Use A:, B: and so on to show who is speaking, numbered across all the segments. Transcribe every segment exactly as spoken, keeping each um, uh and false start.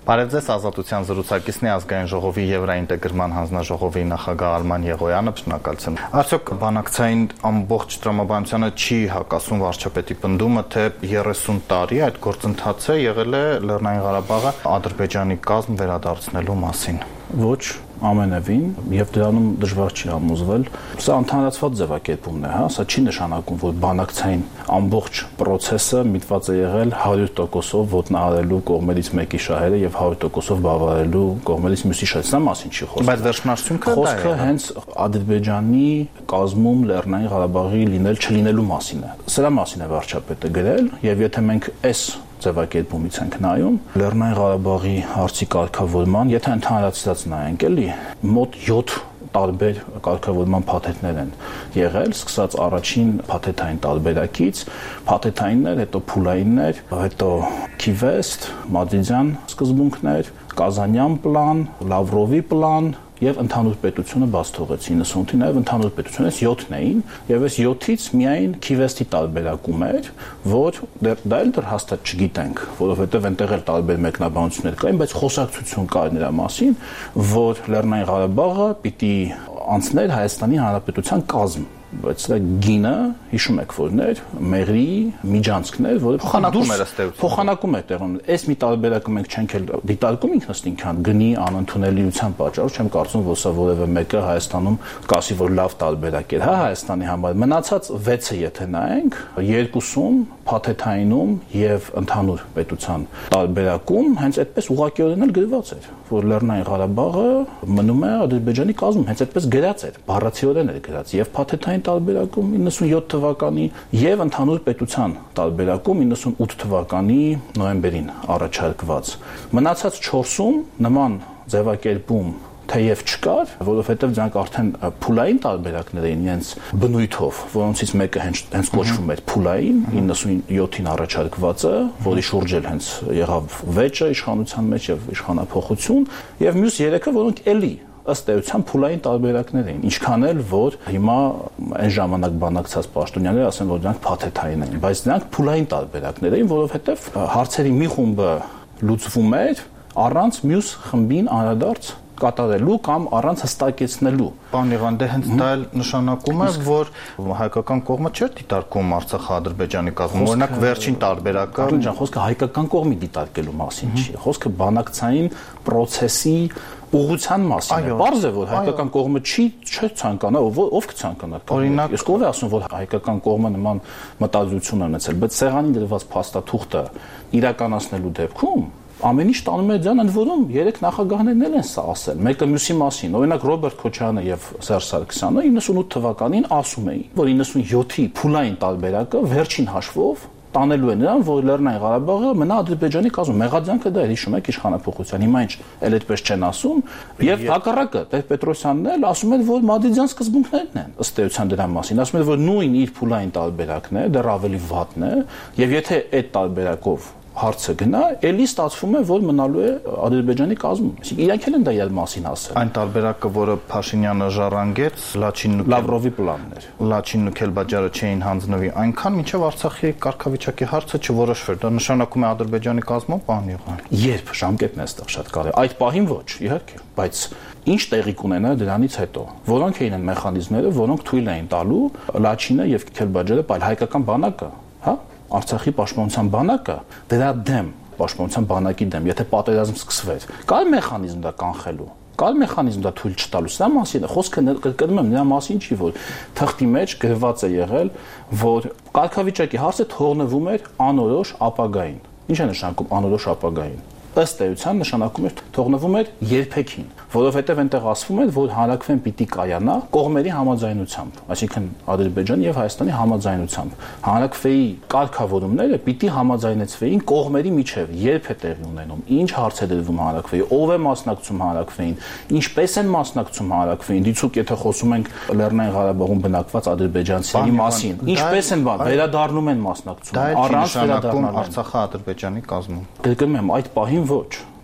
A: Բարև ձեզ, Ազատության զրուցակիցն է ազգային ժողովի Եվրաինտեգրման հանձնաժողովի նախագահ Արման Եղոյանը, շնորհակալություն։ Արդյոք բանակցային ամբողջ տրամաբանությանը չի հակասում վարչապետի պնդումը, թե երեսուն տարի այդ գործընթացը եղել է Լեռնային Ղարաբաղը Ադրբեջանի կազմ վերադարձնելու մասին։
B: Ոչ, ամենևին, եւ դրանում դժվար չի համոզվել։ Սա ընդհանրացված ձևակերպումն է, հա, սա չի նշանակում, որ բանակցային ամբողջ process-ը միտված է եղել հարյուր տոկոսով ոտնահարելու կողմերից մեկի շահերը եւ հարյուր տոկոսով բավարարելու կողմերից մյուսի շահերը։ Սա մասին չի խոսքը։
A: Բայց վերջնարդյունքը դա է։
B: Խոսքը հենց Ադրբեջանի կազմում Լեռնային Ղարաբաղի լինել չլինելու մասին է։ Սրա մասին է վարչապետը գրել, եւ եթե մենք այս ձևակերպումից ենք նայում Լեռնային Ղարաբաղի հարցի կարգավորման, եթե ընդհանրացած նայենք, էլի մոտ յոթ տարբեր կարգավորման փաթեթներ են եղել, սկսած առաջին փաթեթային տարբերակից, փաթեթայիններ, հետո փուլայիններ, հետո Քիվեստ, Մադրիդյան սկզբունքներ, Կազանյան պլան, Լավրովի պլան եւ ընդհանուր պետությունը բաց թողեց իննսունթի, նաեւ ընդհանուր պետությունից յոթն էին, եւ այս յոթից միայն Քիվեստի տարբերակում էր, որ դա էլ դեռ հաստատ չգիտենք, որովհետեւ այնտեղ էլ տարբեր մեկնաբանություններ կային, բայց խոսակցություն կար նրա մասին, որ Լեռնային Ղարաբաղը պիտի անցներ Հայաստանի Հանրապետության կազմ, բայց դա գինը, հիշում եք որներ, մեղրի միջանցքներ, որը
A: փոխանակում էր ըստ էության։
B: Փոխանակում էր տեղում։ Այս մի տարբերակը մենք չենք էլ դիտարկում ինքնըստինքյան գնի անընդունելիության պատճառով, չեմ կարծում, որ սա որևէ մեկը Հայաստանում կասի, որ լավ տարբերակ էր, հա, Հայաստանի համար։ Մնացած վեցը եթե նայենք, երկուսում փաթեթայինում եւ ընդհանուր պետության տարբերակում հենց այդպես ուղղակիորեն էլ գրված էր, որ Լեռնային Ղարաբաղը մնում է Ադրբեջանի կազմում, հենց այդպես գրած էր, բառացիորեն էր գրած եւ փաթեթային տարբերակում իննսունյոթ թվականի եւ ընդհանուր պետության տարբերակում իննսունութ թվականի նոյեմբերին առաջարկված։ Մնացած չորսում նման ձևակերպում թեև չկար, որովհետև դրանք արդեն փուլային տարբերակներ էին իրենց բնույթով, որոնցից մեկը հենց հենց կոչվում էր փուլային իննսունյոթին առաջարկվածը, որի շուրջ էլ հենց եղավ վեճը իշխանության մեջ եւ իշխանափոխություն, եւ մյուս երեքը, որոնք էլի ըստ էության փուլային տարբերակներ էին, ինչքան էլ որ հիմա այն ժամանակ բանակցած պաշտոնյաները ասեն, որ դրանք փաթեթային էին, բայց դրանք փուլային տարբերակներ էին, որովհետև հարցերի մի խումբը լուծվում էր առանց մյուս խմբին անդրադարձ կատարելու կամ առանց հստակեցնելու։
A: Պարոն Եղոյան, դե հենց դա էլ նշանակում է, որ հայկական կողմը չէր դիտարկում Արցախը Ադրբեջանի կազմում, օրինակ վերջին տարբերակը։
B: Արտոն ջան, խոսքը հայկական կողմի դիտարկելու մասին չի, խոսքը բանակցային process-ի ուղղության մասին է։ Պարզ է, որ հայկական կողմը չի չէ ցանկանա, ով կցանկանա։
A: Օրինակ,
B: ես կողմ եմ ասում, որ հայկական կողմը նման մտադրություն ունեցել, բայց սեղանին դրված փաստաթուղթը իրականացնելու դեպքում ամեն ինչ տանում է դրան, ընդ որում երեք նախագահներն էլ են սա ասել, մեկը մյուսի մասին։ Օրինակ Ռոբերտ Քոչարյանը եւ Սերժ Սարգսյանը իննսունութ թվականին ասում էին, որ իննսունյոթի փուլային տարբերակը վերջին հաշվով տանելու է նրան, որ Լեռնային Ղարաբաղը մնա Ադրբեջանի կազմում։ Մեղադրանքը դա է, հիշում եք, իշխանափոխության։ Հիմա ինչ էլ այդպես չեն ասում, եւ հակառակը Տեր-Պետրոսյանն էլ ասում էր, որ Մադրիդյան սկզբունքներն են ըստ էության դրա մասին։ Ասում էր, որ նույն իր փուլային տարբերակն է, դեռ ավելի վատն է, եւ եթե այդ տարբերակով հարցը գնա, էլի ստացվում է, որ մնալու է Ադրբեջանի կազմում։ Այսինքն իրանք էլ են դա իր մասին ասել։
A: Այն տարբերակը, որը Փաշինյանը ժառանգեց, Լաչինն ու
B: Լավրովի պլաններ։
A: Լաչինն ու Քելբաջարը չէին հանձնվի այնքան, մինչև Արցախի կարգավիճակի հարցը չորոշվեր։ Դա նշանակում է Ադրբեջանի կազմում, պարոն Եղոյան։
B: Երբ ժամկետն է այստեղ շատ կարևոր։ Այդ պահին ոչ, իհարկե, բայց ինչ տեղի կունենա դրանից հետո։ Որոնք էին այն մեխանիզմները, որոնք թույլ էին տալու Լաչինը եւ Քելբաջարը, այլ հայկական բանակը, հա, Արցախի պաշտպանության բանակը դրա դեմ, պաշտպանության բանակի դեմ, եթե պատերազմ սկսվեր, կար մեխանիզմ դա կանխելու, կար մեխանիզմ դա թույլ չտալու։ Սա մասին է, խոսքը կրկնում եմ, նրա մասին չի, որ թղթի մեջ գրված է եղել, որ կարգավիճակի հարցը թողնվում էր անորոշ ապագային։ Ինչ է նշանակում անորոշ ապագային։ Ըստ էության նշանակում էր թողնվում էր երբեքին, որովհետև այնտեղ ասվում էր, որ հանրակրվեն պիտի կայանա կողմերի համաձայնությամբ, այսինքն Ադրբեջանի եւ Հայաստանի համաձայնությամբ։ Հանրակրվեի կարգավորումները պիտի համաձայնեցվեին կողմերի միջև, երբ է տեղի ունենում, ինչ հարց է դրվում հանրակրվեի, ով է մասնակցում հանրակրվեին, ինչպես են մասնակցում հանրակրվեին, դիցուք եթե խոսում ենք Լեռնային Ղարաբաղում բնակված ադրբեջանցիների մասին, ինչպես են վերադառնում են մասնակցում,
A: առանց վերադառնալու Արցախը Ադրբեջանի կազմում։
B: Կրկնում եմ, այդ պահին ոչ,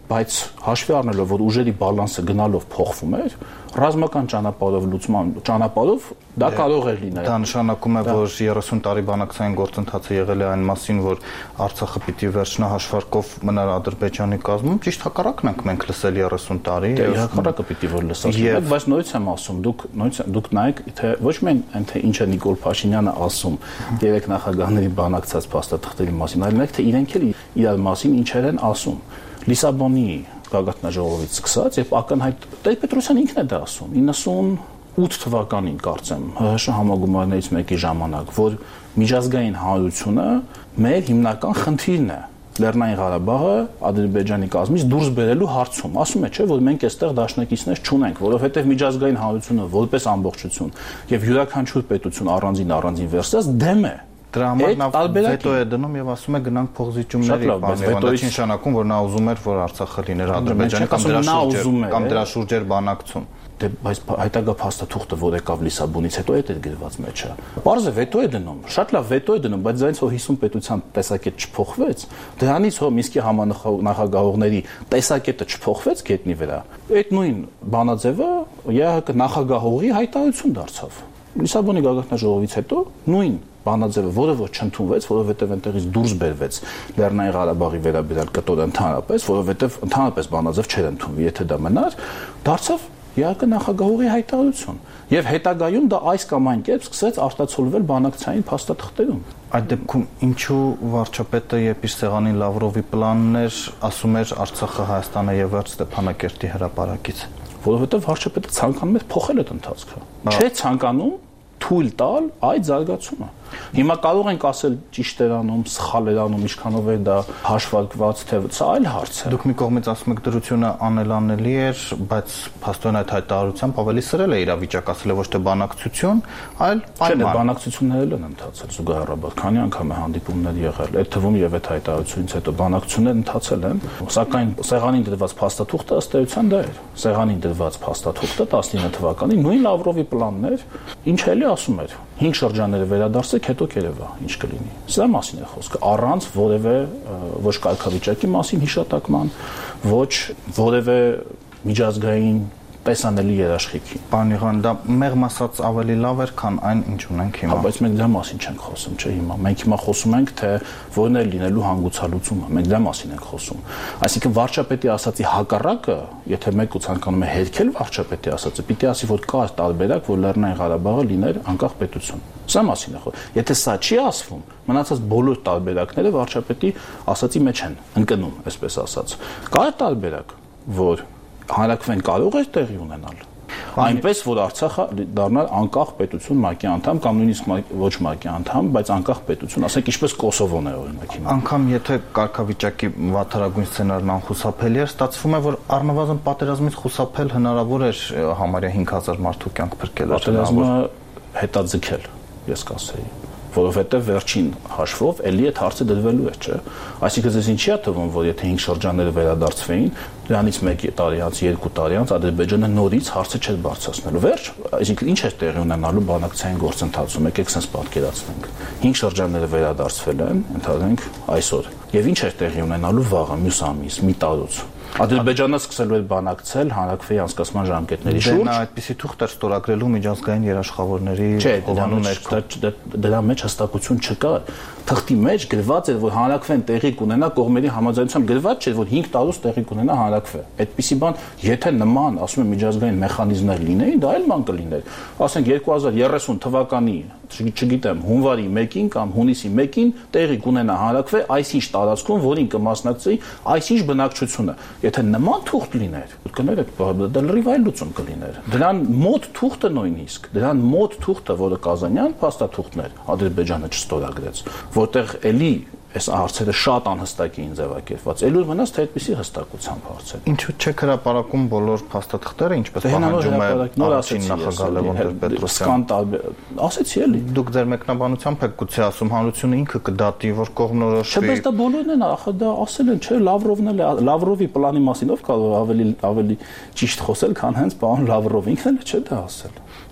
B: բայց հաշվի առնելով, որ ուժերի բալանսը գնալով փոխվում էր, ռազմական ճանապարհով լուծման ճանապարհով դա կարող էր լինել։
A: Դա նշանակում է, որ երեսուն տարի բանակցային գործընթացը եղել է այն մասին, որ Արցախը պիտի վերջնահաշվարկով մնար Ադրբեջանի կազմում, ճիշտ հակառակն ենք մենք լսել երեսուն տարի։
B: Դե հակառակը պիտի որ լսած լինեք, բայց նույնից եմ ասում, դուք նույնից դուք նայեք, թե ոչ միայն այն թե ինչ է Նիկոլ Փաշինյանը ասում երեք նախագահների բանակցած փաստաթղթերի մասին, այլ մեկ թե իրենք էլ իրար մասին ինչեր են ասում։ Լիսաբոնի գագաթնաժողովից սկսած եւ ակնհայտ Տեր-Պետրոսյանը ինքն է դա ասում իննսունութ թվականին կարծեմ ՀՀՇ համագումարներից մեկի ժամանակ, որ միջազգային հանրությունը մեր հիմնական խնդիրն է Լեռնային Ղարաբաղը Ադրբեջանի կազմից դուրս բերելու հարցում։ Ասում է, չէ, որ մենք այստեղ դաշնակիցներ չունենք, որովհետեւ միջազգային հանրությունը որպես ամբողջություն եւ յուրաքանչյուր պետություն առանձին առանձին վերսած դեմ է։
A: Դրա համար նա վետո է դնում եւ ասում է գնանք փոխզիջումների, բան վետոյի նշանակում, որ նա ուզում էր, որ Արցախը լիներ Ադրբեջանի կամ դրա շուրջ կամ դրա շուրջ էր բանակցում։
B: Դե բայց հայտագա փաստաթուղթը, որ եկավ Լիսաբոնից հետո այդ էր գրված մեջը։ Պարզը վետո է դնում, շատ լավ վետո է դնում, բայց դրանից հո հիսուն պետության տեսակետ չփոխվեց։ Դրանից հո Մինսկի համանախագահողների տեսակետը չփոխվեց գետնի վրա։ Այդ նույն բանաձևը ԵԱՀԿ նախագահողի հայտարարություն դարձավ։ Լիսաբոնի գագաթնաժողովից հետո նույն բանաձևը, որը որ չընդունվեց, որովհետև այնտեղից դուրս բերվեց Լեռնային Ղարաբաղի վերաբերյալ կտորը ընդհանրապես, որովհետև ընդհանրապես բանաձև չէր ընդունվի, եթե դա մնար, դարձավ ԵԱՀԿ նախագահողի հայտարարություն։ Եվ հետագայում դա այս կամ այն կերպ սկսեց արտացոլվել բանակցային փաստաթղթերում։
A: Այդ դեպքում ինչու վարչապետը երբ իր սեղանին Լավրովի պլանն էր, ասում էր Արցախը Հայաստանը եւ վերջ Ստեփանակերտի հրապարակից։
B: Որովհետև վարչապետը ցանկանում էր փոխել այդ ընթացքը։ Չէ ցանկանում թույլ տալ այդ զարգացումը։ Հիմա կարող ենք ասել ճիշտ էր անում, սխալ էր անում, ինչքանով է դա հաշվարկված, թե սա այլ հարց է։
A: Դուք մի կողմից ասում եք դրությունը անելանելի էր, բայց փաստորեն այդ հայտարարությամբ ավելի սրել է իրավիճակը, ասել է ոչ թե բանակցություն, այլ
B: պայման։ Չէ, բանակցություններն են ընթացել զուգահեռաբար, քանի անգամ է հանդիպումներ եղել, այդ թվում եւ այդ հայտարարությունից հետո բանակցություններ ընթացել են, սակայն սեղանին դրված փաստաթուղթը ըստ էության դա էր։ Սեղանին դրված փաստաթուղթը տասնինը թվականին նույն Լավրովի պլանն էր, ինչ էլի ասում էր։ Հինգ շրջանները վերադարձեք, հետո կերևա, ինչ կլինի։ Սա մասին է խոսքը, առանց որևէ ոչ կարգավիճակի մասին հիշատակման, ոչ որևէ միջազգային տեսանելի երաշխիքի։
A: Պարոն Իղան, դա մեղմ ասած ավելի լավ էր, քան այն, ինչ ունենք հիմա։
B: Բայց մենք դրա մասին չենք խոսում, չէ՞ հիմա։ Մենք հիմա խոսում ենք, թե որն է լինելու հանգուցալուծումը։ Մենք դրա մասին ենք խոսում։ Այսինքն վարչապետի ասացի հակառակը, եթե մեկը ցանկանում է հերքել վարչապետի ասածը, պիտի ասի, որ կա տարբերակ, որ Լեռնային Ղարաբաղը լիներ անկախ պետություն։ Սա մասին է խոսքը։ Եթե սա չի ասվում, մնացած բոլոր տարբերակները վարչապետի ասացի մեջ են ընկնում, այսպես ասած։ Կա տարբերակ, որ հանրակրվեն կարող էր տեղի ունենալ։ Այնպես որ Արցախը դառնալ անկախ պետություն ՄԱԿ-ի անդամ կամ նույնիսկ ոչ ՄԱԿ-ի անդամ, բայց անկախ պետություն, ասենք ինչպես Կոսովոն է օրինակ հիմա։
A: Անկամ եթե կարգավիճակի վատթարագույն սցենարն անխուսափելի էր, ստացվում է, որ առնվազն պատերազմից խուսափել հնարավոր էր համարյա հինգ հազար մարդու կյանք փրկել։
B: Պատերազմը հետաձգել, ես կասեի, որովհետև վերջին հաշվով էլի այդ հարցը դրվելու է, չէ։ Այսինքն ձեզ ինչի է թվում, որ եթե հինգ շրջանները վերադարձվեին, դրանից մեկ տարի անց, երկու տարի անց Ադրբեջանը նորից հարցը չէր բարձրացնելու։ Վերջ, այսինքն ինչ է տեղի ունենալու բանակցային գործընթացում, եկեք sense պատկերացնենք։ Հինգ շրջանները վերադարձվել են, ընդհանրենք այսօր։ Եվ ինչ է տեղի ունենալու վաղը, մյուս ամիս, մի տարուց։ Ադրբեջանը սկսելու է բանակցել հանրակրվեի անցկացման ժամկետների շուրջ։
A: Դա այդպիսի թուղթ էր ստորագրելու միջազգային երաշխավորների
B: հովանու ներքո։ Դրա մեջ հստակություն չկա։ Թղթի մեջ գրված էր, որ հանրակրվեն տեղի կունենա կողմերի համաձայնությամբ, գրված չէր, որ հինգ տարուց տեղի կունենա հանրակրվե։ Այդպիսի բան, եթե նման, ասում եմ, միջազգային մեխանիզմներ լինեին, դա այլ բան կլիներ։ Ասենք երկու հազար երեսուն թվականի, չգիտեմ, հունվարի մեկին կամ հունիսի մեկին տեղի կունենա հանրակրվե այսինչ տարածքում, որին կմասնակցեի այսինչ բնակչությունը։ Եթե նման թուղթ լիներ, կներեք, դա լրիվ այլ լուծում կլիներ։ Դրան մոտ թուղթը նույնիսկ, դրան մոտ թուղթը, որը Կազանյան փաստաթուղթն էր, Ադրբեջանը չստորագրեց, որտեղ էլի այս հարցերը շատ անհստակ էին ձևակերպված։ Էլուր մնաց թե այդպիսի հստակությամբ հարցեր։
A: Ինչու՞ չեք հրապարակում բոլոր փաստաթղթերը, ինչպես պահանջում է առաջին նախագահ Լևոն
B: Տեր-Պետրոսյանը։ Ասեցի էլի։
A: Դուք ձեր մեկնաբանությամբ եք գուցե ասում հանրությունը ինքը կդատի, որ կողմնորոշվի։
B: Չէ, բայց դա բոլորն են, ախր դա ասել են, չէ, Լավրովն էլ է, Լավրովի պլանի մասին ով կարող ավելի ավելի ճիշտ խոսել, քան հենց պարոն Լավրովը ինքն էլ չէ դա ասել։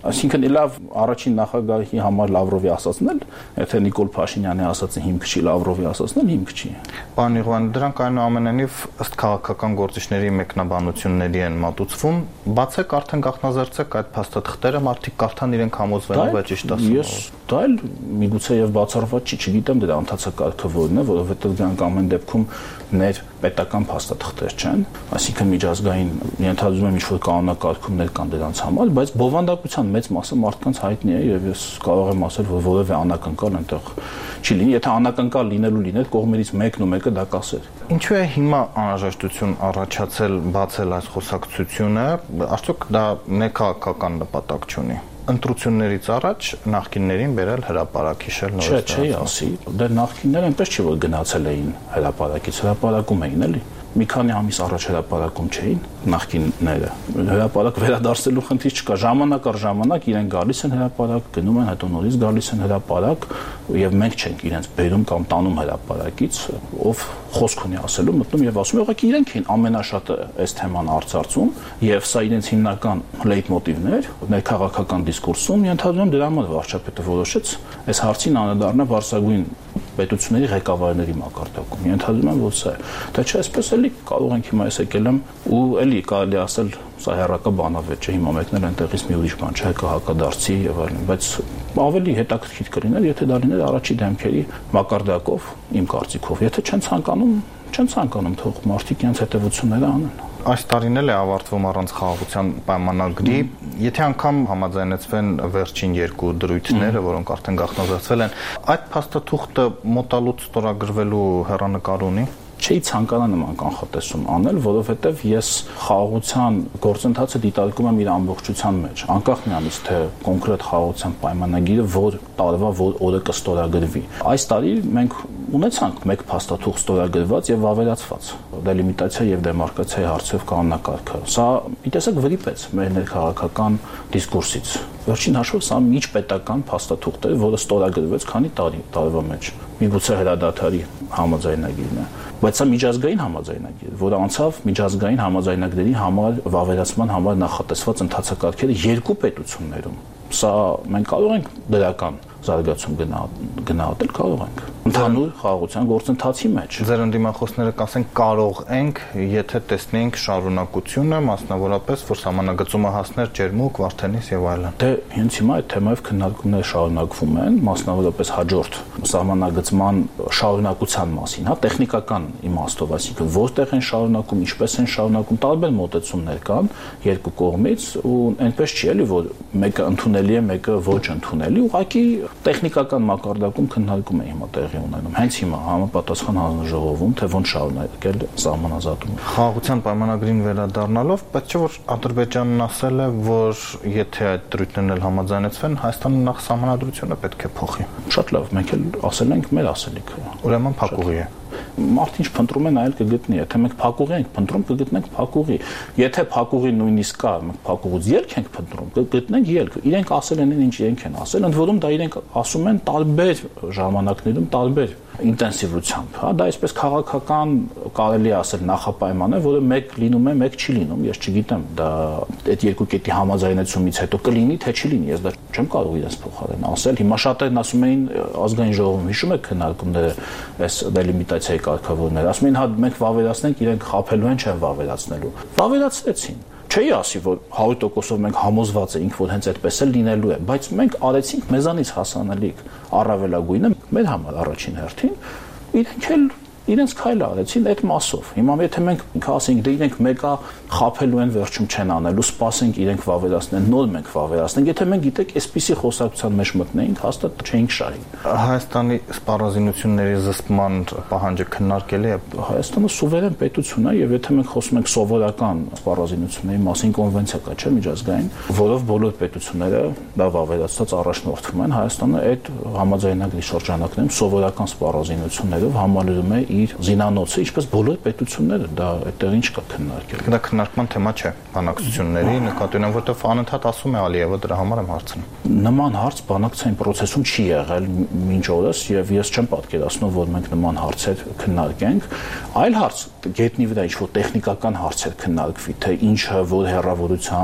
B: Այսինքն լավ առաջին նախագահի համար Լավրովի ասածն էլ, եթե Նիկոլ Փաշինյանի ասածը հիմք չի, Լավրովի ասածն էլ հիմք չի։
A: Պարոն Իղուան, դրանք այնուամենայնիվ ըստ քաղաքական գործիչների մեկնաբանությունների են մատուցվում, բացեք արդեն գաղտնազերծեք այդ փաստաթղթերը, մարդիկ կարդան իրենք համոզվելու, բայց ճիշտ ասում։
B: Ես դա էլ միգուցե եւ բացառված չի, չգիտեմ դրա ընթացակարգը որն է, որովհետեւ դրանք ամեն դեպքում ներ պետական փաստաթղթեր չեն, այսինքն միջազգային ենթադրում եմ ինչ-որ կանոնակարգումներ կան դրանց համար, բայց բովանդակության մեծ մասը մարդկանց հայտնի է եւ ես կարող եմ ասել, որ որևէ անակնկալ այնտեղ չի լինի, եթե անակնկալ լինելու լիներ, կողմերից մեկն ու մեկը դա կասեր։
A: Ինչու է հիմա անհրաժեշտություն առաջացել բացել այս խոսակցությունը, արդյոք դա ներքաղաքական նպատակ չունի։ Ընտրություններից առաջ նախկիններին բերել հրապարակ հիշել նորից։
B: Չէ, չի ասի։ Դե նախկինները այնպես չի որ գնացել էին հրապարակից, հրապարակում էին էլի։ Մի քանի ամիս առաջ հրապարակում չէին նախկինները։ Հրապարակ վերադարձելու խնդիր չկա, ժամանակ առ ժամանակ իրեն գալիս են հրապարակ, գնում են, հետո նորից գալիս են հրապարակ եւ մենք չենք իրենց բերում կամ տանում հրապարակից, ով խոսք ունի ասելու, մտնում եւ ասում է, ուղղակի իրենք են ամենաշատը այս թեման արծարծում եւ սա իրենց հիմնական լեյտմոտիվներ ներքաղաքական դիսկուրսում, ենթադրում եմ դրա համար վարչապետը որոշեց այս հարցին անդրադառնալ բարձրագույն պետությունների ղեկավարների մակարդակում։ Ենթադրում եմ, որ սա է։ Դա չէ, այսպես էլի կարող ենք հիմա ես եկել եմ ու էլի կարելի ասել սա հերակա բանավեճ է, հիմա մեկնել այնտեղից մի ուրիշ բան չէ, կհակադարձի եւ այլն, բայց ավելի հետաքրքիր կլիներ, եթե դա լիներ առաջի դեմքերի մակարդակով, իմ կարծիքով։ Եթե չեն ցանկանում, չեն ցանկանում, թող մարդիկ իրենց հետևությունները անեն։
A: Այս տարին էլ է ավարտվում առանց խաղաղության պայմանագրի, եթե անգամ համաձայնեցվեն վերջին երկու դրույթները, որոնք արդեն գաղտնազերծվել են, այդ փաստաթուղթը մոտալուտ ստորագրվելու հեռանկար ունի։ Չի
B: ցանկանա նման կանխատեսում անել, որովհետև ես խաղաղության գործընթացը դիտարկում եմ իր ամբողջության մեջ, անկախ նրանից թե կոնկրետ խաղաղության պայմանագիրը որ տարվա որ օրը կստորագրվի։ Այս տարի մենք ունեցանք մեկ փաստաթուղթ ստորագրված եւ ավերացված դելիմիտացիա եւ դեմարկացիայի հարցով կանոնակարգը։ Սա մի տեսակ վրիպեց մեր ներքաղաքական դիսկուրսից։ Վերջին հաշվով սա միջպետական փաստաթուղթ է, որը ստորագրվեց քանի տարի տարվա մեջ։ Միգուցե հրադադարի համաձայնագիրն է, բայց սա միջազգային համաձայնագիր, որը անցավ միջազգային համաձայնագրերի համար վավերացման համար նախատեսված ընթացակարգերը երկու պետություններում։ Սա մենք կարող ենք դրական զարգացում գնահատել, կարող ենք ընդհանուր խաղաղության գործընթացի մեջ։
A: Ձեր ընդդիմախոսները կասեն կարող ենք, եթե տեսնենք շարունակությունը, մասնավորապես որ սահմանագծումը հասներ Ջերմուկ, Վարդենիս եւ այլն։
B: Դե հենց հիմա այդ թեմայով քննարկումները շարունակվում են, մասնավորապես հաջորդ սահմանագծման շարունակության մասին, հա, տեխնիկական իմաստով, այսինքն որտեղ են շարունակում, ինչպես են շարունակում, տարբեր մոտեցումներ կան երկու կողմից ու այնպես չի էլի որ մեկը ընդունելի է, մեկը ոչ ընդունելի, ուղղակի տեխնիկական մակարդակում քննարկում է հիմա տեղի ունենում։ Հենց հիմա համապատասխան հանձնաժողովում թե ոնց շարունակել սահմանազատումը։
A: Խաղաղության պայմանագրին վերադառնալով, բայց չէ որ Ադրբեջանն ասել է, որ եթե այդ դրույթներն էլ համաձայնեցվեն, Հայաստանը նախ սահմանադրությունը պետք է փոխի։
B: Շատ լավ, մենք էլ ասել ենք մեր ասելիքը։
A: Ուրեմն փակուղի է։
B: Մարդ ինչ փնտրում են այլ կգտնի, եթե մենք փակուղի ենք փնտրում, կգտնենք փակուղի։ Եթե փակուղի նույնիսկ կա, մենք փակուղուց ելք ենք փնտրում, կգտնենք ելք։ Իրենք ասել են ինչ իրենք են ասել, ընդ որում դա իրենք ասում են տարբեր ժամանակներում, տարբեր ինտենսիվությամբ, հա, դա այսպես քաղաքական կարելի ասել նախապայման է, որը մեկ լինում է, մեկ չի լինում, ես չգիտեմ, դա այդ երկու կետի համաձայնեցումից հետո կլինի, թե չի լինի, ես դա չեմ կարող իրենց փոխարեն ասել։ Հիմա շատերն ասում էին ազգային ժողովում, հիշում եք քննարկումները այս դելիմիտացիայի կարգավորները, ասում էին, հա մենք վավերացնենք, իրենք խաբելու են, չեն վավերացնելու։ Վավերացրեցին։ Չէի ասի, որ հարյուր տոկոսով մենք համոզված էինք, որ հենց այդպես էլ լինելու է, բայց մենք արեցինք մեզանից հասանելիք առավելագույնը մեր համար առաջին հերթին, իրենք էլ իրենց քայլը արեցին այդ մասով։ Հիմա եթե մենք ասենք դե իրենք մեկա խաբելու են վերջում չեն անելու, սպասենք իրենք վավերացնեն, նոր մենք վավերացնենք, եթե մենք գիտեք այսպիսի խոսակցության մեջ մտնեինք, հաստատ չէինք շահի։
A: Հայաստանի սպառազինությունների զսպման պահանջը քննարկելի է։
B: Հայաստանը սուվերեն պետություն է եւ եթե մենք խոսում ենք սովորական սպառազինությունների մասին, կոնվենցիա կա, չէ՞, միջազգային, որով բոլոր պետությունները դա վավերացած առաջնորդվում են, Հայաստանը այդ համաձայնագրի շրջանակներում սովորական սպառազինություններով համալրում է իր զինանոցը, ինչպես բոլոր պետությունները, դա այդտեղ ինչ կա քննարկել։
A: Դա քննարկման թեմա չէ բանակցությունների, նկատի ունեմ, որտեղ անընդհատ ասում է Ալիևը, դրա համար եմ հարցնում։
B: Նման հարց բանակցային process-ում չի եղել մինչ օրս եւ ես չեմ պատկերացնում, որ մենք նման հարցեր քննարկենք։ Այլ հարց գետնի վրա ինչ-որ տեխնիկական հարցեր քննարկվի, թե ինչը որ հեռավորությամբ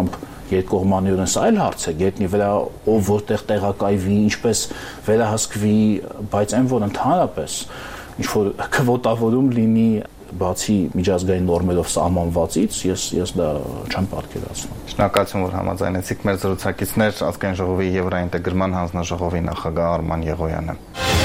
B: երկկողմանիորեն սա այլ հարց է, գետնի վրա ով որտեղ տեղակայվի, ինչպես վերահսկվի, բայց այն որ ընդհանրապես ինչ որ քվոտավորում լինի բացի միջազգային նորմերով սահմանվածից, ես ես դա չեմ պատկերացնում։
A: Շնորհակալություն, որ համաձայնեցիք մեր զրուցակիցներ, Ազգային ժողովի Եվրաինտեգրման հանձնաժողովի նախագահ Արման Եղոյանը։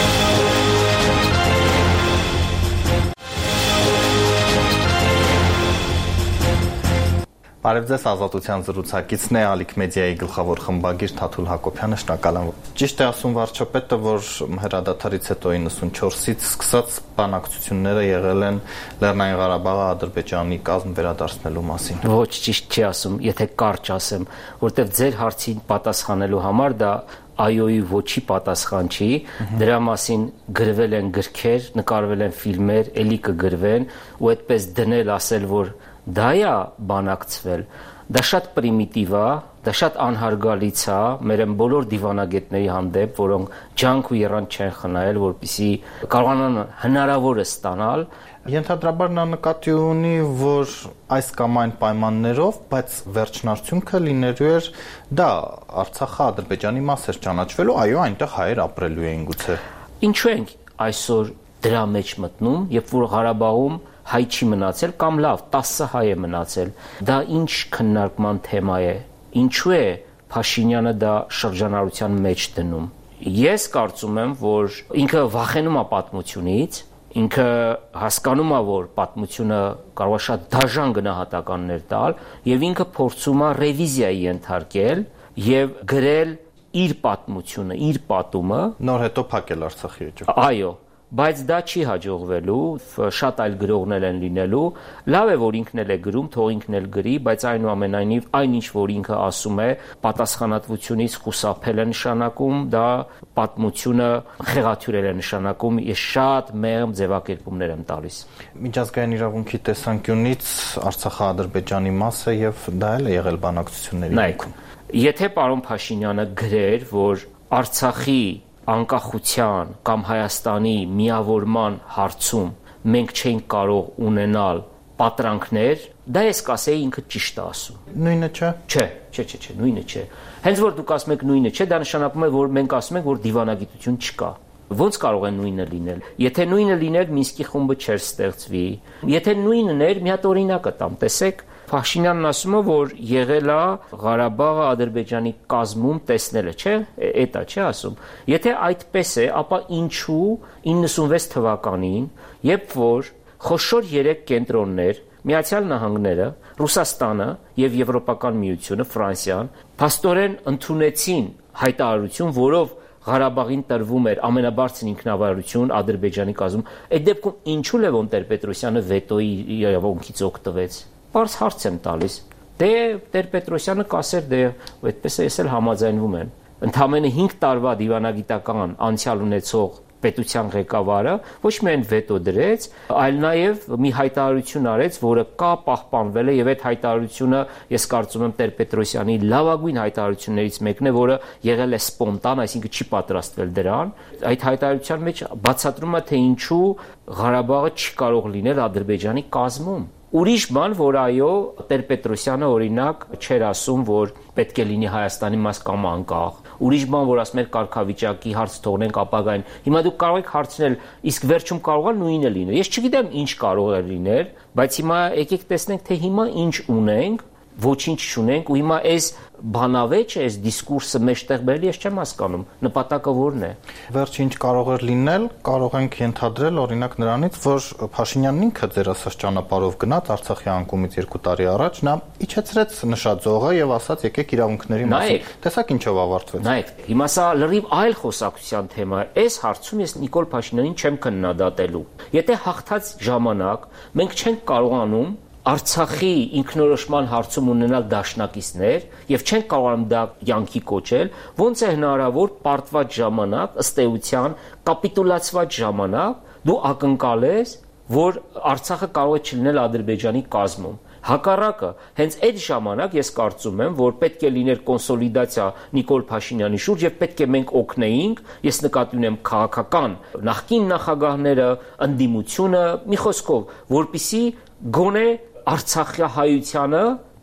A: Բարև ձեզ, Ազատության զրուցակիցն է, Ալիք մեդիայի գլխավոր խմբագիր Թաթուլ Հակոբյանը, շնորհակալ եմ։ Ճիշտ է ասում վարչապետը, որ հրադադարից հետո իննսունչորսից սկսած բանակցությունները եղել են Լեռնային Ղարաբաղը Ադրբեջանի կազմ վերադարձնելու մասին։
C: Ոչ, ճիշտ չի ասում, եթե կարճ ասեմ, որտեղ ձեր հարցին պատասխանելու համար դա այոյի ոչի պատասխան չի, դրա մասին գրվել են գրքեր, նկարվել են ֆիլմեր, էլի կգրվեն, ու այդպես դնել ասել, որ դա է բանակցվել, դա շատ պրիմիտիվ է, դա շատ անհարգալից է մեր բոլոր դիվանագետների հանդեպ, որոնք ջանք ու եռանդ չեն խնայել, որպեսզի կարողանան հնարավորը ստանալ։
A: Ենթադրաբար նա նկատի ունի, որ այս կամ այն պայմաններով, բայց վերջնարդյունքը լինելու էր դա Արցախը Ադրբեջանի մաս էր ճանաչվելու, այո, այնտեղ հայեր ապրելու էին գուցե։
C: Ինչու ենք այսօր դրա մեջ մտնում, երբ որ Ղարաբաղում հայ չի մնացել կամ լավ տասը հայ է մնացել, դա ինչ քննարկման թեմա է, ինչու է Փաշինյանը դա շրջանառության մեջ դնում։ Ես կարծում եմ, որ ինքը վախենում է պատմությունից, ինքը հասկանում է, որ պատմությունը կարող է շատ դաժան գնահատականներ տալ, եւ ինքը փորձում է ռևիզիայի ենթարկել եւ գրել իր պատմությունը, իր պատումը,
A: նոր հետո փակել Արցախի էջը։
C: Այո, բայց դա չի հաջողվելու, շատ այլ գրողներ են լինելու, լավ է, որ ինքն էլ է գրում, թող ինքն էլ գրի, բայց այնուամենայնիվ այն ինչ որ ինքը ասում է, պատասխանատվությունից խուսափել է նշանակում, դա պատմությունը խեղաթյուրել է նշանակում, ես շատ մեղմ ձևակերպումներ եմ տալիս։
A: Միջազգային իրավունքի տեսանկյունից Արցախը Ադրբեջանի մաս է եւ դա էլ է եղել բանակցությունների
C: ներքո։ Եթե պարոն Փաշինյանը գրեր, որ Արցախի անկախության կամ Հայաստանի միավորման հարցում մենք չենք կարող ունենալ պատրանքներ, դա ես կասեի ինքը ճիշտ է ասում։
A: Նույնը չէ։
C: Չէ, չէ, չէ, չէ, նույնը չէ։ Հենց որ դուք ասում եք նույնը չէ, դա նշանակում է, որ մենք ասում ենք, որ դիվանագիտություն չկա։ Ոնց կարող է նույնը լինել։ Եթե նույնը լիներ, Մինսկի խումբը չէր ստեղծվի։ Եթե նույնն էր, մի հատ օրինակ տամ, տեսեք, Փաշինյանն ասում է, որ եղել է Ղարաբաղը Ադրբեջանի կազմում տեսնելը, չէ՞, էտա չէ ասում։ Եթե այդպես է, ապա ինչու իննսունվեց թվականին, երբ որ խոշոր երեք կենտրոններ, Միացյալ Նահանգները, Ռուսաստանը եւ Եվրոպական միությունը, Ֆրանսիան, փաստորեն ընդունեցին հայտարարություն, որով Ղարաբաղին տրվում էր ամենաբարձր ինքնավարություն Ադրբեջանի կազմում, այդ դեպքում ինչու Լևոն Տեր-Պետրոսյանը վետոյի իրավունքից օգտվեց։ Պարզ հարց եմ տալիս։ Դե Տեր-Պետրոսյանը կասեր, դե այդպես է, ես էլ համաձայնվում եմ։ Ընդամենը հինգ տարվա դիվանագիտական անցյալ ունեցող պետության ղեկավարը ոչ միայն վետո դրեց, այլ նաև մի հայտարարություն արեց, որը կա պահպանվել է եւ այդ հայտարարությունը ես կարծում եմ Տեր-Պետրոսյանի լավագույն հայտարարություններից մեկն է, որը եղել է սպոնտան, այսինքն չի պատրաստվել դրան։ Այդ հայտարարության մեջ բացատրում է, թե ինչու Ղարաբաղը չի կարող լինել Ադրբեջանի կազմում։ Ուրիշ բան, որ այո, Տեր-Պետրոսյանը օրինակ չէր ասում, որ պետք է լինի Հայաստանի մաս կամ անկախ։ Ուրիշ բան, որ ասում էր կարգավիճակի հարց թողնենք ապագային։ Հիմա դուք կարող եք հարցնել, իսկ վերջում կարող է նույնը լինել։ Ես չգիտեմ ինչ կարող է լինել, բայց հիմա եկեք տեսնենք, թե հիմա ինչ ունենք, ոչինչ չունենք, ու հիմա այս բանավեճը, այս դիսկուրսը մեջտեղ բերել, ես չեմ հասկանում, նպատակը որն է։
A: Վերջ ինչ կարող էր լինել, կարող ենք ենթադրել օրինակ նրանից, որ Փաշինյանն ինքը ձեր ասած ճանապարհով գնաց Արցախի անկումից երկու տարի առաջ, նա իջեցրեց նշաձողը եւ ասաց եկեք իրավունքների մասին։ Տեսակ ինչով ավարտվեց։
C: Նայեք, հիմա սա լրիվ այլ խոսակցության թեմա է։ Այս հարցում ես Նիկոլ Փաշինյանին չեմ քննադատելու։ Եթե հաղթած ժամանակ մենք չենք կարողանում Արցախի ինքնորոշման հարցում ունենալ դաշնակիցներ եւ չեն կարողանում դա յանքի կոչել, ոնց է հնարավոր պարտված ժամանակ, ըստ էության կապիտուլացված ժամանակ դու ակնկալես, որ Արցախը կարող է չլինել Ադրբեջանի կազմում։ Հակառակը, հենց այդ ժամանակ ես կարծում եմ, որ պետք է լիներ կոնսոլիդացիա Նիկոլ Փաշինյանի շուրջ եւ պետք է մենք օգնեինք, ես նկատի ունեմ քաղաքական նախկին նախագահները, ընդդիմությունը, մի խոսքով, որպիսի գոնե Արցախյա հայությանը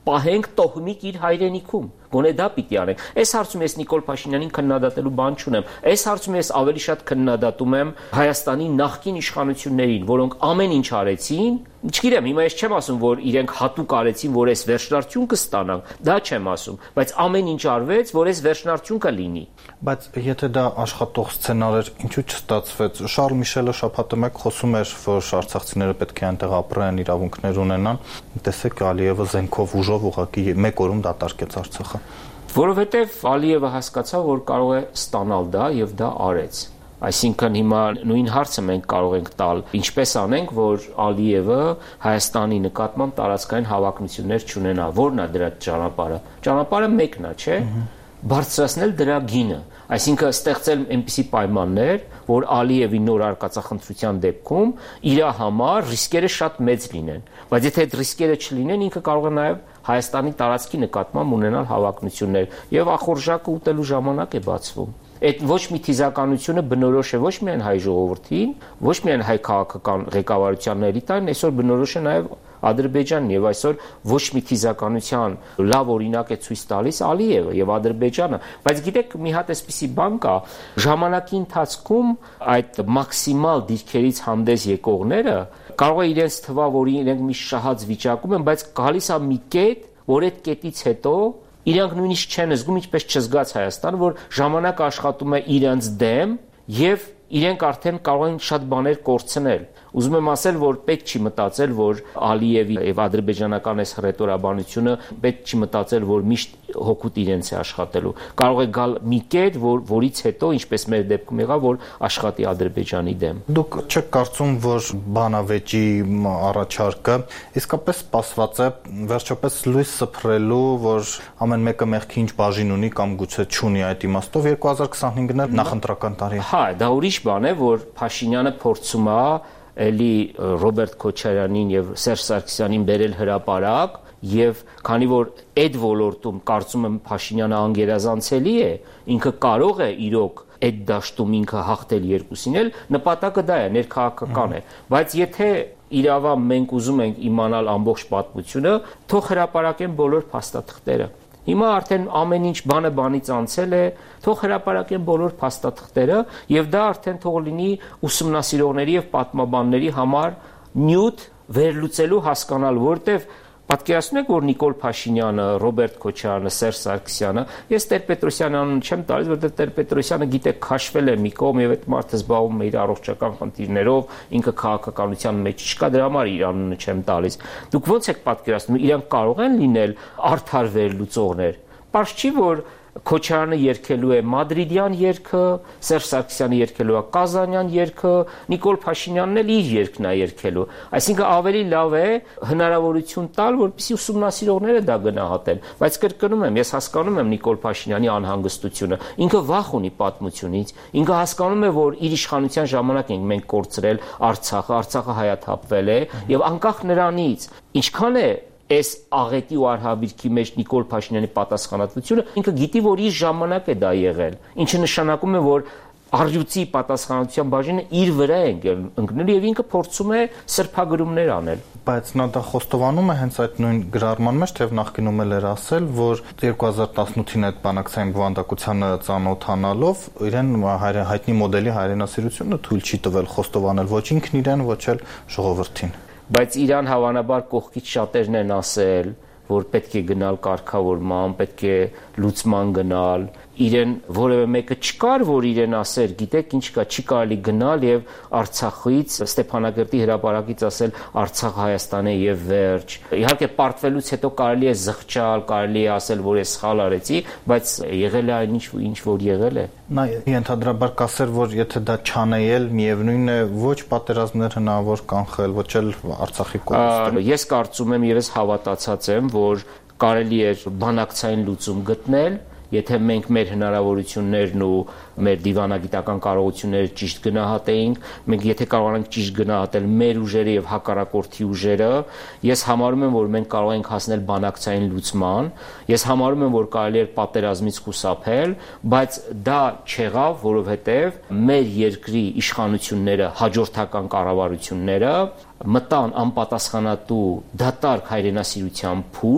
C: պահենք տոհմիկ իր հայրենիքում։ Գոնե դա պիտի անենք։ Այս հարցում ես Նիկոլ Փաշինյանին քննադատելու բան չունեմ։ Այս հարցում ես ավելի շատ քննադատում եմ Հայաստանի նախկին իշխանություններին, որոնք ամեն ինչ արեցին։ Չգիտեմ, հիմա ես չեմ ասում, որ իրենք հատուկ արեցին, որ այս վերջնարդյուն կստանան, դա չեմ ասում, բայց ամեն ինչ արվեց, որ այս վերջնարդյուն կլինի։
A: Բայց եթե դա աշխատող սցենար էր, ինչու չստացվեց։ Շարլ Միշելը շաբաթը մեկ խոսում էր, որ արցախցիները պետք է այնտեղ ապրեն, իրավունքներ ունենան։ Տեսեք, Ալիևը զենքով ուժով ուղղակի մեկ օրում դատարկեց Արցախը։ Որովհետև
C: Ալիևը հասկացավ, որ կարող է ստանալ դա եւ դա արեց։ Այսինքն հիմա նույն հարցը մենք կարող ենք տալ, ինչպես անենք, որ Ալիևը Հայաստանի նկատմամբ տարածքային հավակնություններ չունենա, որն է դրա ճանապարհը։ Ճանապարհը մեկն է, չէ՞։ Բարձրացնել դրա գինը, այսինքն ստեղծել այնպիսի պայմաններ, որ Ալիևի նոր արկածախնդրության դեպքում իր համար ռիսկերը շատ մեծ լինեն, բայց եթե այդ ռիսկերը չլինեն, ինքը կարող է նաև Հայաստանի տարածքի նկատմամբ ունենալ հավակնություններ եւ ախորժակը ուտելու ժամանակ է բացվում։ Այդ ոչ մի թիզականությունը բնորոշ է ոչ միայն հայ ժողովրդին, ոչ միայն հայ քաղաքական ղեկավարության էլիտային, այսօր բնորոշ է նաև Ադրբեջանն եւ այսօր ոչ մի թիզականության լավ օրինակ է ցույց տալիս Ալիևը եւ Ադրբեջանը, բայց գիտեք, մի հատ էսպիսի բան կա, ժամանակի ընթացքում այդ մաքսիմալ դիրքերից հանդես եկողները կարող է իրենց թվա, որ իրենք մի շահած վիճակում են, բայց գալիս է մի կետ, որ այդ կետից հետո իրանք նույնիսկ չեն զգում, ինչպես չզգաց Հայաստանը, որ ժամանակը աշխատում է իրենց դեմ եւ իրենք արդեն կարող են շատ բաներ կորցնել։ Ուզում եմ ասել, որ պետք չի մտածել, որ Ալիևի եւ ադրբեջանական այս հռետորաբանությունը պետք չի մտածել, որ միշտ հոգուտ իրենց է աշխատելու։ Կարող է գալ մի կետ, որ որից հետո, ինչպես մեր դեպքում եղավ, որ աշխատի Ադրբեջանի դեմ։
A: Դուք չեք կարծում, որ բանավեճի առաջարկը իսկապես սպասված է վերջապես լույս սփռելու, որ ամեն մեկը մեղքի ինչ բաժին ունի կամ գուցե չունի այդ իմաստով երկու հազար քսանհինգն էլ նախընտրական տարի է։
C: Հա, դա ուրիշ բան է, որ Փաշինյանը փորձում է էլի Ռոբերտ Քոչարյանին եւ Սերժ Սարգսյանին բերել հրապարակ եւ քանի որ այդ ոլորտում կարծում եմ Փաշինյանը անգերազանցելի է, ինքը կարող է իրոք այդ դաշտում ինքը հաղթել երկուսին էլ, նպատակը դա է, ներքաղաքական է, բայց եթե իրավա մենք ուզում ենք իմանալ ամբողջ պատմությունը, թող հրապարակեն բոլոր փաստաթղթերը։ Հիմա արդեն ամեն ինչ բանը բանից անցել է, թող հրապարակեն բոլոր փաստաթղթերը եւ դա արդեն թող լինի ուսումնասիրողների եւ պատմաբանների համար նյութ վերլուծելու հասկանալ, որտեվ պատկերացնում եք, որ Նիկոլ Փաշինյանը, Ռոբերտ Քոչարյանը, Սերժ Սարգսյանը, ես Տեր-Պետրոսյանի անունը չեմ տալիս, որտեղ Տեր-Պետրոսյանը գիտեք քաշվել է մի կողմ եւ այդ մարդը զբաղվում է իր առողջական խնդիրներով, ինքը քաղաքականության մեջ չկա, դրա համար իր անունը չեմ տալիս։ Դուք ո՞նց եք պատկերացնում, իրանք կարող են լինել արդար վերլուծողներ։ Պարզ չի, որ Քոչարյանը երգելու է մադրիդյան երգը, Սերժ Սարգսյանը երգելու է կազանյան երգը, Նիկոլ Փաշինյանն էլ իր երգն է երգելու։ Այսինքն ավելի լավ է հնարավորություն տալ, որպեսզի ուսումնասիրողները դա գնահատեն։ Բայց կրկնում եմ, ես հասկանում եմ Նիկոլ Փաշինյանի անհանգստությունը։ Ինքը վախ ունի պատմությունից։ Ինքը հասկանում է, որ իր իշխանության ժամանակ ենք մենք կորցրել Արցախը, Արցախը հայաթափվել է եւ անկախ նրանից ինչքան է այս աղետի ու արհավիրքի մեջ Նիկոլ Փաշինյանի պատասխանատվությունը, ինքը գիտի, որ իր ժամանակ է դա եղել, ինչը նշանակում է, որ առյուծի պատասխանատվության բաժինը իր վրա է ընկնել եւ ինքը փորձում է սրբագրումներ անել։
A: Բայց նա դա խոստովանում է հենց այդ նույն գրառման մեջ, թեև նախկինում էլ էր ասել, որ երկու հազար տասնութին այդ բանակցային բովանդակությանը ծանոթանալով իրեն հայտնի մոդելի հայրենասիրությունը թույլ չի տվել խոստովանել ոչ ինքն իրեն, ոչ էլ ժողովրդին։
C: Բայց իրան հավանաբար կողքից շատերն են ասել, որ պետք է գնալ կարգավորման, պետք է լուծման գնալ, իրեն որևէ մեկը չկար, որ իրեն ասեր, գիտեք ինչ կա, չի կարելի գնալ եւ Արցախից Ստեփանակերտի հրապարակից ասել Արցախ Հայաստան է եւ վերջ։ Իհարկե պարտվելուց հետո կարելի է զղջալ, կարելի է ասել, որ ես սխալ արեցի, բայց եղել է այն ինչ ինչ որ եղել է։
A: Նա ենթադրաբար կասեր, որ եթե դա չանեել, միևնույն է ոչ պատերազմներ հնարավոր կանխել, ոչ էլ Արցախի կորստը։
C: Ես կարծում եմ եւ ես հավատացած եմ, որ կարելի է բանակցային լուծում գտնել, եթե մենք մեր հնարավորություններն ու մեր դիվանագիտական կարողությունները ճիշտ գնահատեինք, մենք եթե կարողանանք ճիշտ գնահատել մեր ուժերը եւ հակառակորդի ուժերը, ես համարում եմ, որ մենք կարող ենք հասնել բանակցային լուծման, ես համարում եմ, որ կարելի է պատերազմից խուսափել, բայց դա չեղավ, որովհետեւ մեր երկրի իշխանությունները, հաջորդական կառավարությունները մտան անպատասխանատու դատարկ հայրենասիրության փուլ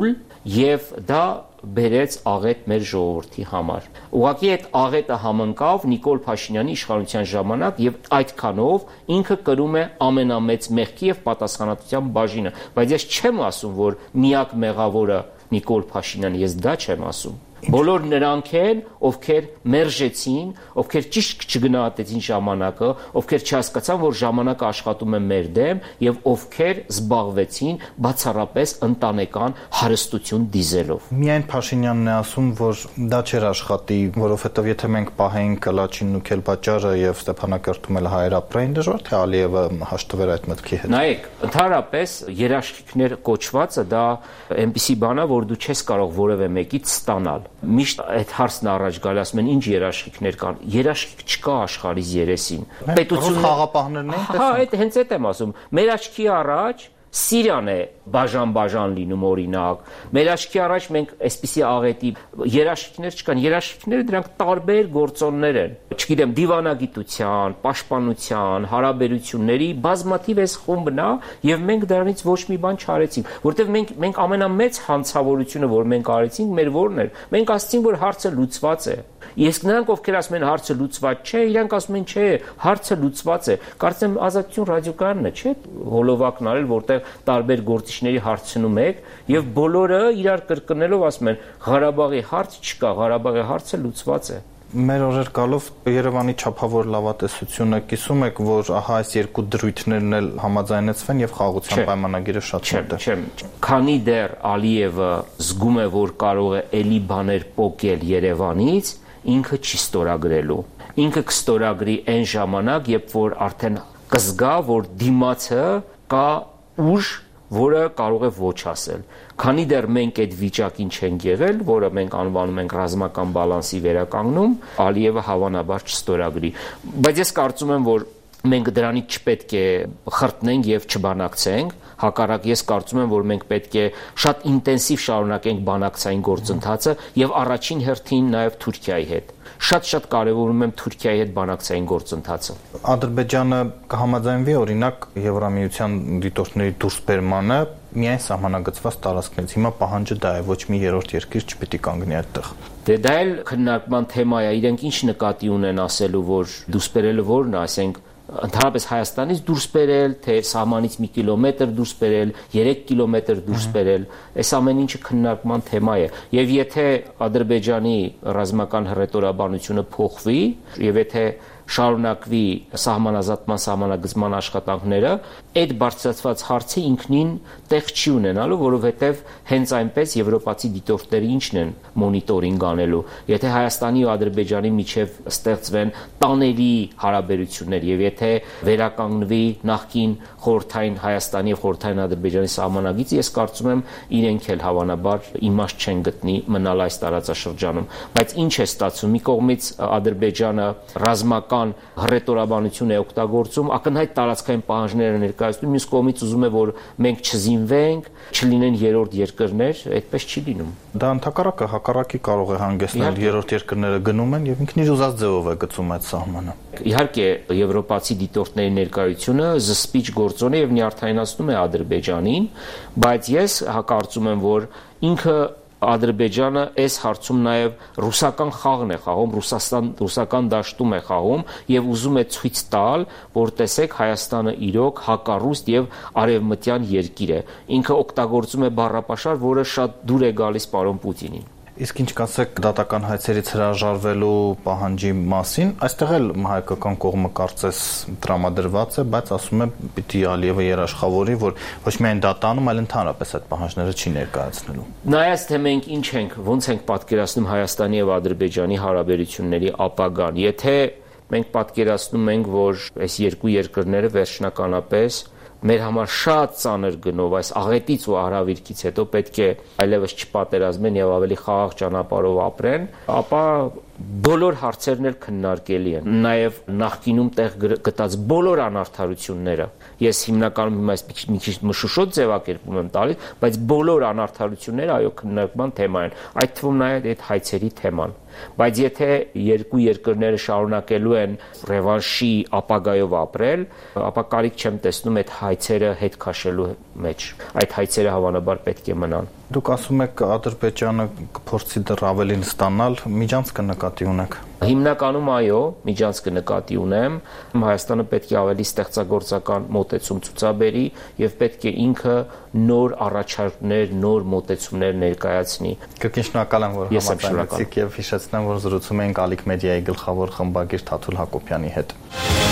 C: եւ դա բերեց աղետ մեր ժողովրդի համար։ Ուղղակի այդ աղետը համընկավ Նիկոլ Փաշինյանի իշխանության ժամանակ եւ այդքանով ինքը կրում է ամենամեծ մեղքի եւ պատասխանատվության բաժինը, բայց ես չեմ ասում, որ միակ մեղավորը Նիկոլ Փաշինյանը, ես դա չեմ ասում։ Բոլոր նրանք են, ովքեր մերժեցին, ովքեր ճիշտ չգնահատեցին ժամանակը, ովքեր չհասկացան, որ ժամանակը աշխատում է մեր դեմ եւ ովքեր զբաղվեցին բացառապես ընտանեկան հարստություն դիզելով։
A: Միայն Փաշինյանն է ասում, որ դա չէր աշխատի, որովհետեւ եթե մենք պահեինք Կլաչինն ու Քելբաճարը եւ Ստեփանակերտում էլ հայեր ապրեին, դժվար թե Ալիևը հաշտվեր այդ մտքի հետ։
C: Նայեք, ընդհանրապես երաշխիքներ կոչվածը դա այնպիսի բան է, որ դու չես կարող որևէ մեկից ստանալ։ Միշտ այդ հարցն առաջ գալի, ասում են ինչ երաշխիքներ կան։ Երաշխիք չկա աշխարհիս երեսին։
A: Պետություն խաղապահներն են։
C: Հա, այդ հենց այդ եմ ասում։ Մեր աչքի առաջ Սիրիան է բաժան-բաժան լինում օրինակ։ Մեր աչքի առաջ մենք այսպիսի աղետի երաշխիքներ չկան, երաշխիքները դրանք տարբեր գործոններ են։ Չգիտեմ, դիվանագիտության, պաշտպանության, հարաբերությունների բազմաթիվ էս խումբն է, եւ մենք դրանից ոչ մի բան չարեցինք, որտեղ մենք մենք ամենամեծ հանցավորությունը, որ մենք արեցինք, մեր որն էր։ Մենք ասացինք, որ հարցը լուծված է։ Իսկ նրանք, ովքեր ասում են հարցը լուծված չէ, իրանք ասում են չէ, հարցը լուծված է։ Կարծեմ Ազատություն ռադիոկայանն է, չէ՞, հոլովակն արել, որտեղ տարբեր գործիչների հարցնում եք եւ բոլորը իրար կրկնելով ասում են Ղարաբաղի հարց չկա, Ղարաբաղի հարցը լուծված է։
A: Մեր օրեր գալով Երևանի չափավոր լավատեսությունը կիսում եք, որ ահա այս երկու դրույթներն էլ համաձայնեցվեն եւ խաղաղության պայմանագիրը շատ մոտ է։
C: Չեմ, քանի դեռ Ալիևը զգում է, որ կարող է էլի բաներ պոկել Երևանից, ինքը չի ստորագրելու։ Ինքը կստորագրի այն ժամանակ, երբ որ արդեն կզգա, որ դիմացը կա ուժ, որը կարող է ոչ ասել։ Քանի դեռ մենք այդ վիճակին չենք եղել, որը մենք անվանում ենք ռազմական բալանսի վերականգնում, Ալիևը հավանաբար չստորագրի։ Բայց ես կարծում եմ, որ մենք դրանից չպետք է խրտնենք եւ չբանակցենք, հակառակ ես կարծում եմ, որ մենք պետք է շատ ինտենսիվ շարունակենք բանակցային գործընթացը եւ առաջին հերթին նաեւ Թուրքիայի հետ։ Շատ-շատ կարևորում եմ Թուրքիայի հետ բանակցային գործընթացը։
A: Ադրբեջանը կհամաձայնվի օրինակ Եվրամիության դիտորդների դուրսբերմանը միայն սահմանագծված տարածքներից։ Հիմա պահանջը դա է, ոչ մի երրորդ երկիր չպիտի կանգնի այդտեղ։
C: Դե դա էլ քննարկման թեմա է, իրենք ինչ նկատի ունեն ասելու, որ դուրսբերելը որն է, ասենք ընդհանրապես Հայաստանից դուրս բերել, թե սահմանից մի կիլոմետր դուրս բերել, երեք կիլոմետր դուրս բերել, այս ամեն ինչը քննարկման թեմա է։ Եվ եթե Ադրբեջանի ռազմական հռետորաբանությունը փոխվի, եւ եթե շարունակվի սահմանազատման սահմանագծման աշխատանքները, այդ բարձրացված հարցը ինքնին տեղ չի ունենալու, որովհետև հենց այնպես եվրոպացի դիտորդները ինչն են մոնիտորինգ անելու։ Եթե Հայաստանի ու Ադրբեջանի միջև ստեղծվեն տանելի հարաբերություններ եւ եթե վերականգնվի նախկին խորհրդային Հայաստանի եւ խորհրդային Ադրբեջանի սահմանագիծը, ես կարծում եմ իրենք էլ հավանաբար իմաստ չեն գտնի մնալ այս տարածաշրջանում։ Բայց ինչ է ստացվում, մի կողմից Ադրբեջանը ռազմական հռետորաբանություն է օգտագործում, ակնհայտ տարածքային պահանջները ներկայացնում, մյուս կողմից ուզում է, որ մենք չզինվենք, չլինեն երրորդ երկրներ, այդպես չի լինում։
A: Դա ընդհակառակը հակառակի կարող է հանգեցնել, երրորդ երկրները գնում են եւ ինքն իր ուզած ձևով է գծում այդ սահմանը։
C: Իհարկե, եվրոպացի դիտորդների ներկայությունը զսպիչ գործոն է եւ նյարդայնացնում է Ադրբեջանին, բայց ես հակարծում եմ, որ ինքը Ադրբեջանը այս հարցում նաև ռուսական խաղն է խաղում, Ռուսաստան ռուսական դաշտում է խաղում եւ ուզում է ցույց տալ, որ տեսեք Հայաստանը իրոք հակառուստ եւ արևմտյան երկիր է։ Ինքը օգտագործում է բառապաշար, որը շատ դուր է գալիս պարոն Պուտինին։
A: Իսկ ինչ կասեք դատական հայցերից հրաժարվելու պահանջի մասին, այստեղ էլ հայկական կողմը կարծես տրամադրված է, բայց ասում է պիտի Ալիևը երաշխավորի, որ ոչ միայն դատանում, այլ ընդհանրապես այդ պահանջները չի ներկայացնելու։
C: Նայած թե մենք ինչ ենք, ոնց ենք պատկերացնում Հայաստանի եւ Ադրբեջանի հարաբերությունների ապագան, եթե մենք պատկերացնում ենք, որ այս երկու երկրները վերջնականապես մեր համար շատ ծանր գնով այս աղետից ու արհավիրքից հետո պետք է այլևս չպատերազմեն եւ ավելի խաղաղ ճանապարհով ապրեն, ապա բոլոր հարցերն էլ քննարկելի են։ Նաեւ նախկինում տեղ գտած բոլոր անարդարությունները, ես հիմնականում հիմա այս մի քիչ մշուշոտ ձևակերպում եմ տալիս, բայց բոլոր անարդարությունները այո քննարկման թեմա են, այդ թվում նաեւ այդ հայցերի թեման։ Բայց եթե երկու երկրները շարունակելու են ռևանշի ապագայով ապրել, ապա կարիք չեմ տեսնում այդ հայցերը հետ քաշելու մեջ։ Այդ հայցերը հավանաբար պետք է մնան։
A: Դուք ասում եք Ադրբեջանը կփորձի դեռ ավելին ստանալ, միջանցքը նկատի ունեք։
C: Հիմնականում այո, միջանցքը նկատի ունեմ։ Հայաստանը պետք է ավելի ստեղծագործական մոտեցում ցուցաբերի եւ պետք է ինքը նոր առաջարկներ, նոր մոտեցումներ ներկայացնի։
A: Կրկին շնորհակալ եմ, որ համաձայնեցիք եւ հիշեցնեմ, որ զրուցում էինք Ալիք մեդիայի գլխավոր խմբագիր Թաթուլ Հակոբյանի հետ։